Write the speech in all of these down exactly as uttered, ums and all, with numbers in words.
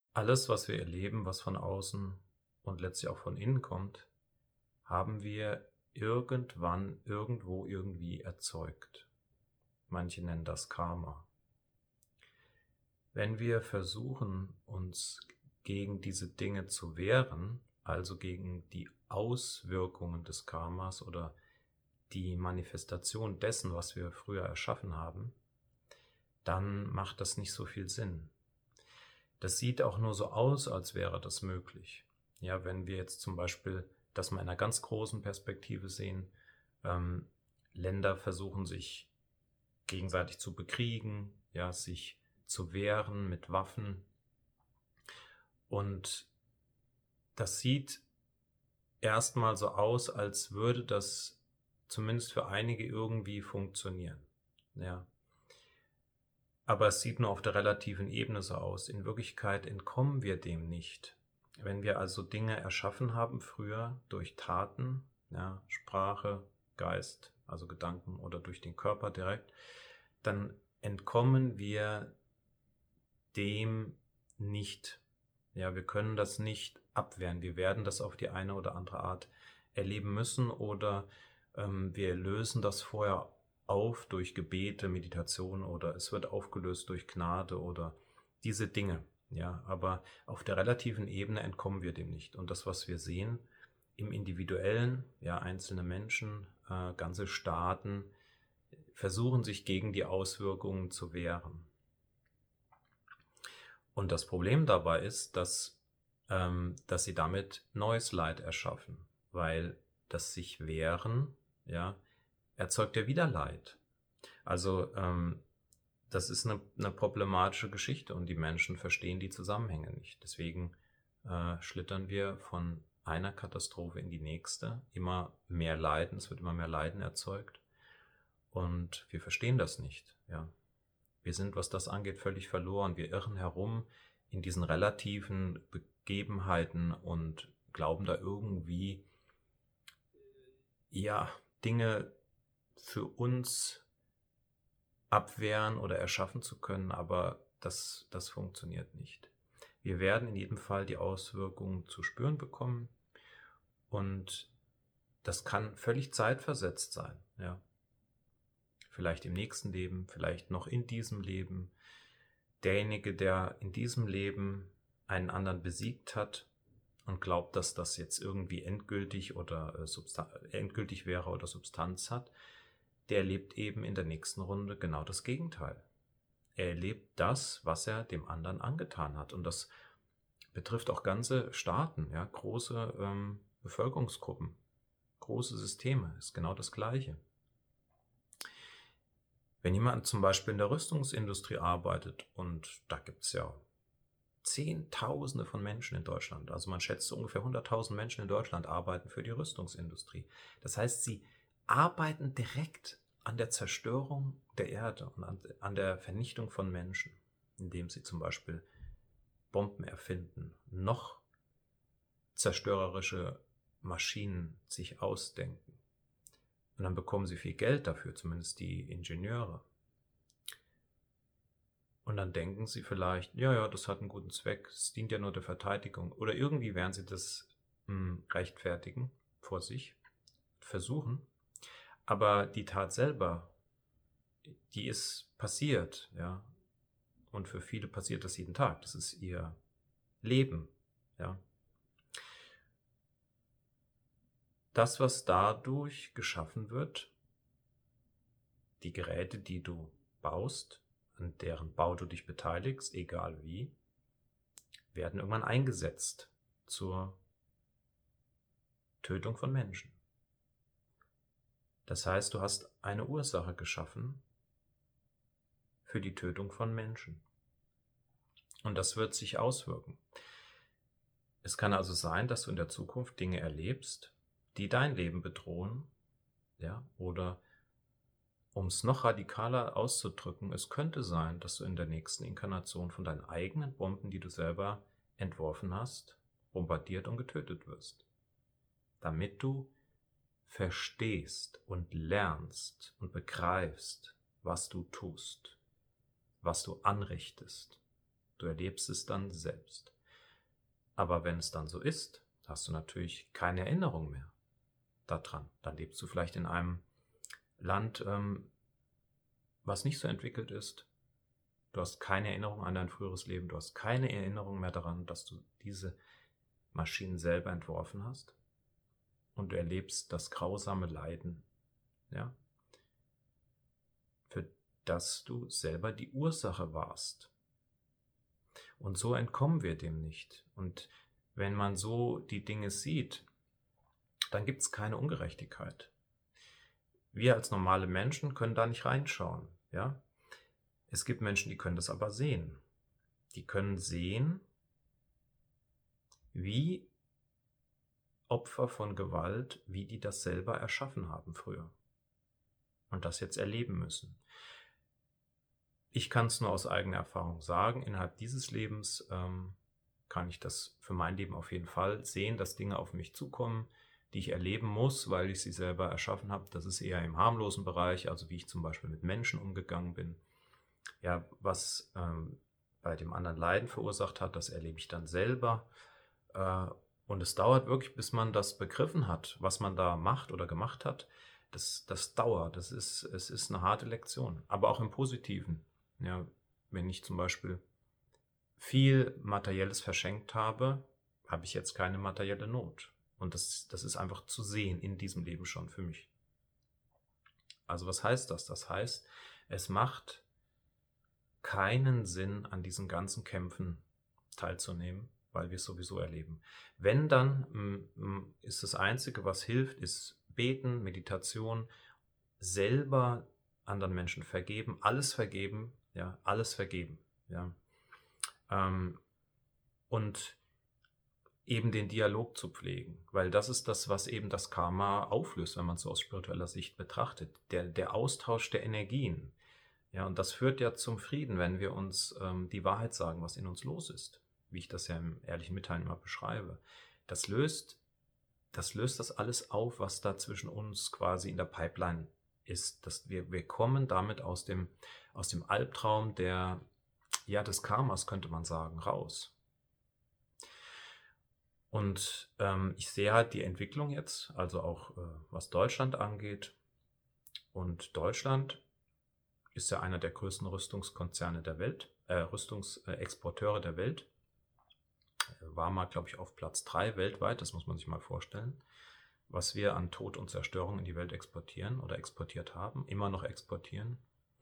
Alles, was wir erleben, was von außen und letztlich auch von innen kommt, haben wir irgendwann, irgendwo, irgendwie erzeugt. Manche nennen das Karma. Wenn wir versuchen, uns gegen diese Dinge zu wehren, also gegen die Auswirkungen des Karmas oder die Manifestation dessen, was wir früher erschaffen haben, dann macht das nicht so viel Sinn. Das sieht auch nur so aus, als wäre das möglich. Ja, wenn wir jetzt zum Beispiel das mal in einer ganz großen Perspektive sehen, ähm, Länder versuchen sich gegenseitig zu bekriegen, ja, sich zu wehren mit Waffen. Und das sieht erstmal so aus, als würde das zumindest für einige irgendwie funktionieren. Ja. Aber es sieht nur auf der relativen Ebene so aus. In Wirklichkeit entkommen wir dem nicht. Wenn wir also Dinge erschaffen haben früher durch Taten, ja, Sprache, Geist, also Gedanken oder durch den Körper direkt, dann entkommen wir dem nicht. Ja, wir können das nicht abwehren. Wir werden das auf die eine oder andere Art erleben müssen oder ähm, wir lösen das vorher auf durch Gebete, Meditation oder es wird aufgelöst durch Gnade oder diese Dinge. Ja, aber auf der relativen Ebene entkommen wir dem nicht. Und das, was wir sehen im Individuellen, ja, einzelne Menschen, äh, ganze Staaten versuchen sich gegen die Auswirkungen zu wehren. Und das Problem dabei ist, dass, ähm, dass sie damit neues Leid erschaffen, weil das sich wehren, ja, erzeugt ja wieder Leid. Also ähm, das ist eine, eine problematische Geschichte und die Menschen verstehen die Zusammenhänge nicht. Deswegen äh, schlittern wir von einer Katastrophe in die nächste, immer mehr Leiden, es wird immer mehr Leiden erzeugt und wir verstehen das nicht, ja. Wir sind, was das angeht, völlig verloren. Wir irren herum in diesen relativen Begebenheiten und glauben da irgendwie, ja, Dinge für uns abwehren oder erschaffen zu können, aber das, das funktioniert nicht. Wir werden in jedem Fall die Auswirkungen zu spüren bekommen und das kann völlig zeitversetzt sein, ja. Vielleicht im nächsten Leben, vielleicht noch in diesem Leben. Derjenige, der in diesem Leben einen anderen besiegt hat und glaubt, dass das jetzt irgendwie endgültig oder äh, Substan- endgültig wäre oder Substanz hat, der erlebt eben in der nächsten Runde genau das Gegenteil. Er erlebt das, was er dem anderen angetan hat. Und das betrifft auch ganze Staaten, ja, große ähm, Bevölkerungsgruppen, große Systeme, ist genau das Gleiche. Wenn jemand zum Beispiel in der Rüstungsindustrie arbeitet, und da gibt es ja Zehntausende von Menschen in Deutschland, also man schätzt ungefähr hunderttausend Menschen in Deutschland arbeiten für die Rüstungsindustrie. Das heißt, sie arbeiten direkt an der Zerstörung der Erde und an, an der Vernichtung von Menschen, indem sie zum Beispiel Bomben erfinden, noch zerstörerische Maschinen sich ausdenken. Und dann bekommen sie viel Geld dafür, zumindest die Ingenieure. Und dann denken sie vielleicht, ja, ja, das hat einen guten Zweck, es dient ja nur der Verteidigung. Oder irgendwie werden sie das mh, rechtfertigen vor sich, versuchen. Aber die Tat selber, die ist passiert, ja. Und für viele passiert das jeden Tag. Das ist ihr Leben, ja. Das, was dadurch geschaffen wird, die Geräte, die du baust, an deren Bau du dich beteiligst, egal wie, werden irgendwann eingesetzt zur Tötung von Menschen. Das heißt, du hast eine Ursache geschaffen für die Tötung von Menschen. Und das wird sich auswirken. Es kann also sein, dass du in der Zukunft Dinge erlebst, die dein Leben bedrohen, ja, oder um es noch radikaler auszudrücken, es könnte sein, dass du in der nächsten Inkarnation von deinen eigenen Bomben, die du selber entworfen hast, bombardiert und getötet wirst. Damit du verstehst und lernst und begreifst, was du tust, was du anrichtest. Du erlebst es dann selbst. Aber wenn es dann so ist, hast du natürlich keine Erinnerung mehr daran. Dann lebst du vielleicht in einem Land, ähm, was nicht so entwickelt ist. Du hast keine Erinnerung an dein früheres Leben. Du hast keine Erinnerung mehr daran, dass du diese Maschinen selber entworfen hast. Und du erlebst das grausame Leiden, ja, für das du selber die Ursache warst. Und so entkommen wir dem nicht. Und wenn man so die Dinge sieht, dann gibt es keine Ungerechtigkeit. Wir als normale Menschen können da nicht reinschauen, ja. Es gibt Menschen, die können das aber sehen. Die können sehen, wie Opfer von Gewalt, wie die das selber erschaffen haben früher und das jetzt erleben müssen. Ich kann es nur aus eigener Erfahrung sagen, innerhalb dieses Lebens ähm, kann ich das für mein Leben auf jeden Fall sehen, dass Dinge auf mich zukommen, die ich erleben muss, weil ich sie selber erschaffen habe. Das ist eher im harmlosen Bereich, also wie ich zum Beispiel mit Menschen umgegangen bin. Ja, was ähm, bei dem anderen Leiden verursacht hat, das erlebe ich dann selber. Äh, und es dauert wirklich, bis man das begriffen hat, was man da macht oder gemacht hat. Das, das dauert, das ist, es ist eine harte Lektion, aber auch im Positiven. Ja, wenn ich zum Beispiel viel Materielles verschenkt habe, habe ich jetzt keine materielle Not. Und das, das ist einfach zu sehen in diesem Leben schon für mich. Also was heißt das? Das heißt, es macht keinen Sinn, an diesen ganzen Kämpfen teilzunehmen, weil wir es sowieso erleben. Wenn, dann m, ist das Einzige, was hilft, ist Beten, Meditation, selber anderen Menschen vergeben, alles vergeben, ja, alles vergeben, ja. Ähm, und eben den Dialog zu pflegen, weil das ist das, was eben das Karma auflöst, wenn man es so aus spiritueller Sicht betrachtet. Der, der Austausch der Energien. Ja, und das führt ja zum Frieden, wenn wir uns ähm, die Wahrheit sagen, was in uns los ist, wie ich das ja im ehrlichen Mitteilen immer beschreibe. Das löst, das löst das alles auf, was da zwischen uns quasi in der Pipeline ist. Das, wir, wir kommen damit aus dem, aus dem Albtraum der, ja, des Karmas, könnte man sagen, raus. Und ähm, ich sehe halt die Entwicklung jetzt, also auch äh, was Deutschland angeht. Und Deutschland ist ja einer der größten Rüstungskonzerne der Welt, äh, Rüstungsexporteure der Welt. War mal, glaube ich, auf Platz drei weltweit, das muss man sich mal vorstellen, was wir an Tod und Zerstörung in die Welt exportieren oder exportiert haben, immer noch exportieren.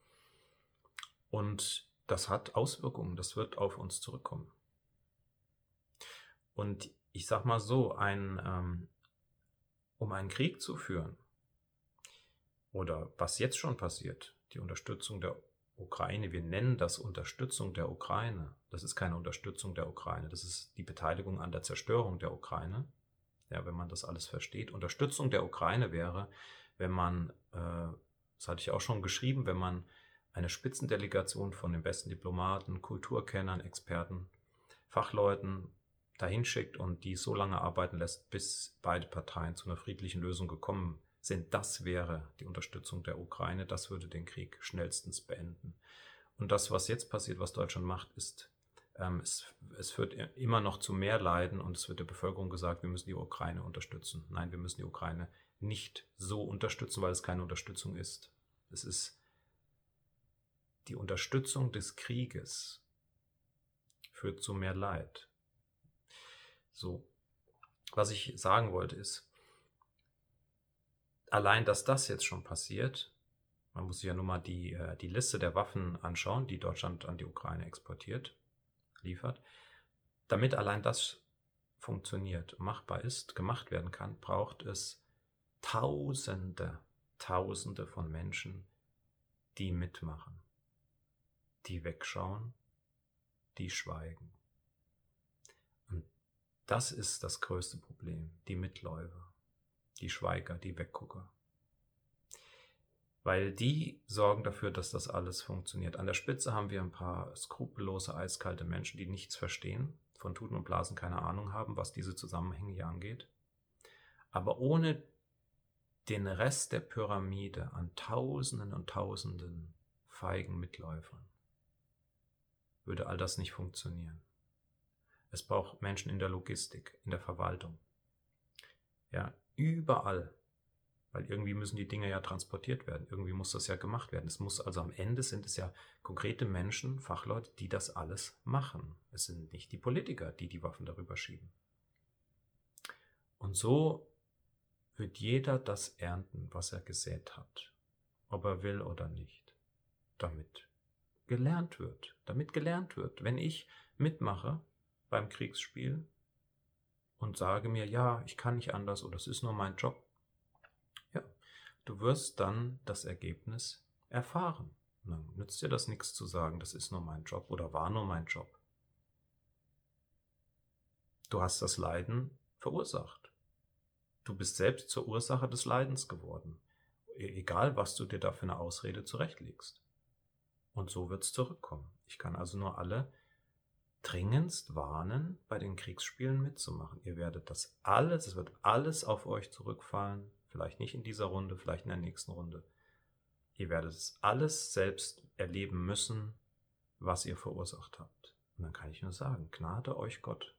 Und das hat Auswirkungen, das wird auf uns zurückkommen. Und ich sag mal so, ein, ähm, um einen Krieg zu führen, oder was jetzt schon passiert, die Unterstützung der Ukraine, wir nennen das Unterstützung der Ukraine, das ist keine Unterstützung der Ukraine, das ist die Beteiligung an der Zerstörung der Ukraine, ja, wenn man das alles versteht. Unterstützung der Ukraine wäre, wenn man, äh, das hatte ich auch schon geschrieben, wenn man eine Spitzendelegation von den besten Diplomaten, Kulturkennern, Experten, Fachleuten dahin schickt und die so lange arbeiten lässt, bis beide Parteien zu einer friedlichen Lösung gekommen sind. Das wäre die Unterstützung der Ukraine. Das würde den Krieg schnellstens beenden. Und das, was jetzt passiert, was Deutschland macht, ist, ähm, es, es führt immer noch zu mehr Leiden und es wird der Bevölkerung gesagt, wir müssen die Ukraine unterstützen. Nein, wir müssen die Ukraine nicht so unterstützen, weil es keine Unterstützung ist. Es ist die Unterstützung des Krieges führt zu mehr Leid. So, was ich sagen wollte ist, allein, dass das jetzt schon passiert, man muss sich ja nur mal die, die Liste der Waffen anschauen, die Deutschland an die Ukraine exportiert, liefert. Damit allein das funktioniert, machbar ist, gemacht werden kann, braucht es Tausende, Tausende von Menschen, die mitmachen, die wegschauen, die schweigen. Und das ist das größte Problem, die Mitläufer, die Schweiger, die Weggucker. Weil die sorgen dafür, dass das alles funktioniert. An der Spitze haben wir ein paar skrupellose, eiskalte Menschen, die nichts verstehen, von Tuten und Blasen keine Ahnung haben, was diese Zusammenhänge hier angeht. Aber ohne den Rest der Pyramide an Tausenden und Tausenden feigen Mitläufern würde all das nicht funktionieren. Es braucht Menschen in der Logistik, in der Verwaltung. Ja, überall. Weil irgendwie müssen die Dinge ja transportiert werden. Irgendwie muss das ja gemacht werden. Es muss also am Ende sind es ja konkrete Menschen, Fachleute, die das alles machen. Es sind nicht die Politiker, die die Waffen darüber schieben. Und so wird jeder das ernten, was er gesät hat. Ob er will oder nicht. Damit gelernt wird. Damit gelernt wird. Wenn ich mitmache beim Kriegsspiel und sage mir, ja, ich kann nicht anders oder es ist nur mein Job, ja, du wirst dann das Ergebnis erfahren. Und dann nützt dir das nichts zu sagen, das ist nur mein Job oder war nur mein Job. Du hast das Leiden verursacht. Du bist selbst zur Ursache des Leidens geworden. Egal, was du dir da für eine Ausrede zurechtlegst. Und so wird es zurückkommen. Ich kann also nur alle dringendst warnen, bei den Kriegsspielen mitzumachen. Ihr werdet das alles, es wird alles auf euch zurückfallen. Vielleicht nicht in dieser Runde, vielleicht in der nächsten Runde. Ihr werdet es alles selbst erleben müssen, was ihr verursacht habt. Und dann kann ich nur sagen, Gnade euch Gott.